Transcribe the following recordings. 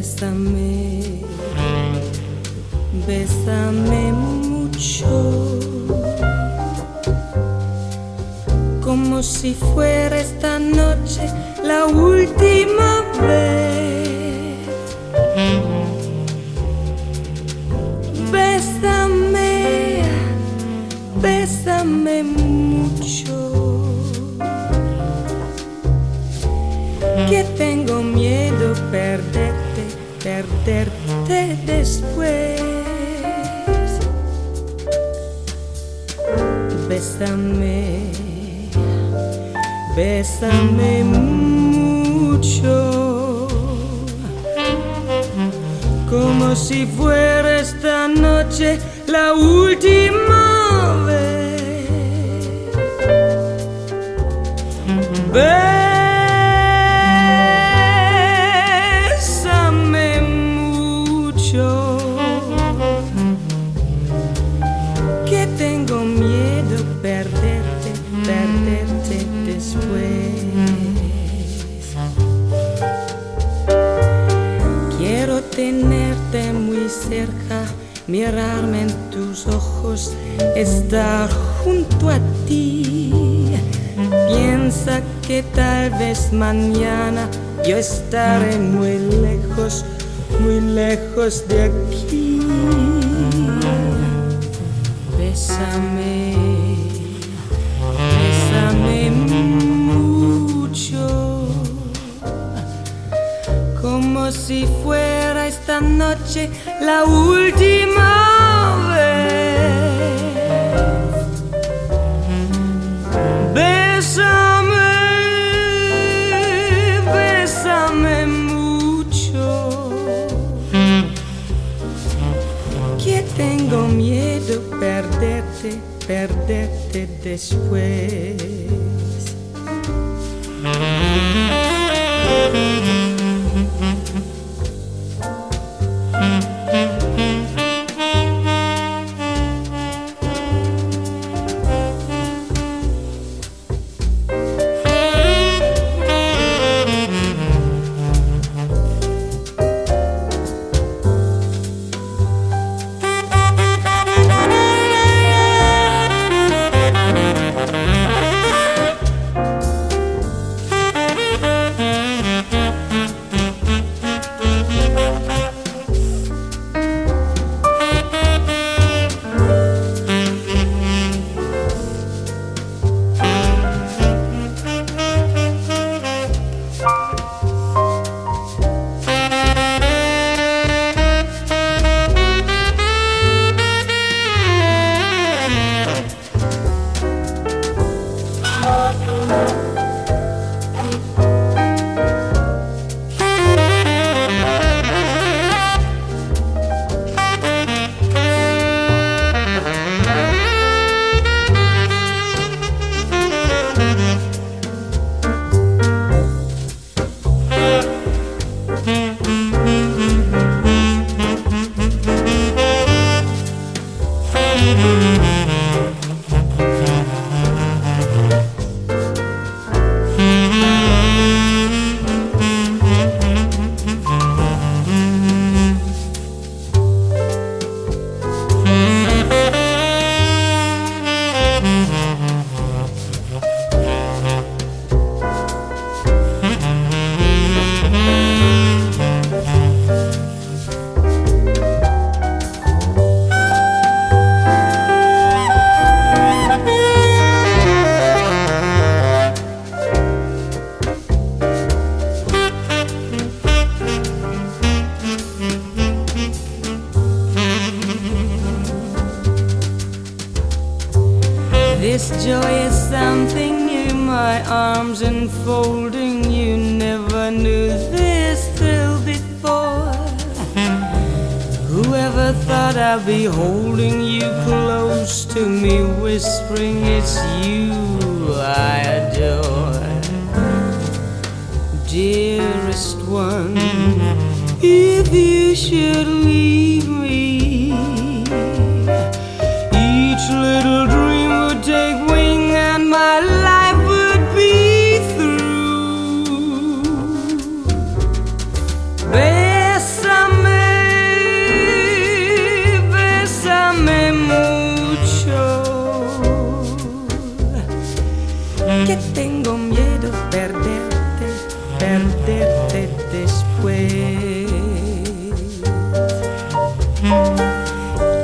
Bésame, bésame mucho, como si fuera esta noche la última vez. Bésame, bésame mucho, que tengo miedo perderte, perderte después. Bésame, bésame mucho, como si fuera esta noche la última vez. Bésame mucho, que tengo miedo perderte, perderte después. Quiero tenerte muy cerca, mirarme en tus ojos, estar junto a ti. Piensa que tal vez mañana yo estaré muy lejos de aquí. Bésame, bésame mucho, como si fuera esta noche la última vez. Bésame, bésame mucho, que tengo miedo perderte, perderte después. This joy is something new, my arms enfolding you. Never knew this thrill before. Whoever thought I'd be holding you close to me, whispering it's you I adore. Dearest one, if you should leave me, each little dream would take wing and my life would be through. Bésame,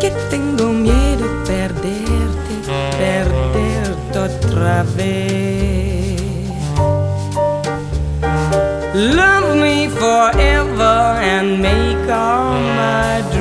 que tengo miedo perderte, perderte otra vez. Love me forever and make all my dreams